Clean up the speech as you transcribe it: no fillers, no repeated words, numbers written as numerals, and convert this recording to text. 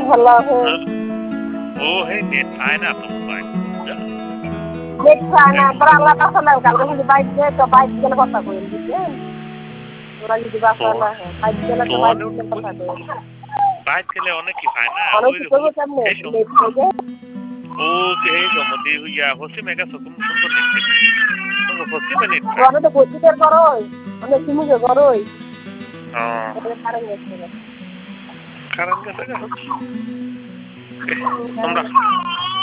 ভালো আছে ও হে নেট পায় না তো মোবাইল নেট পায় না বাংলা কথা না কালকে খালি বাইক দিয়ে তো বাইক গেলে কথা কই বুঝছেন ওরা যদি বাসা না হয় বাইক গেলে তো বাইক দিয়ে কথা কই বাইক গেলে অনেক কি পায় না অনেক ওই কিছু কেমনে নেট থেকে ও কে জমতি হইয়া হসি মেগা সুকুম সুন্দর নেট তো হসি মানে ওরা তো বসিতে করই অনেক সিমুকে করই হ্যাঁ কারণ গেছে কারণ গেছে আমরা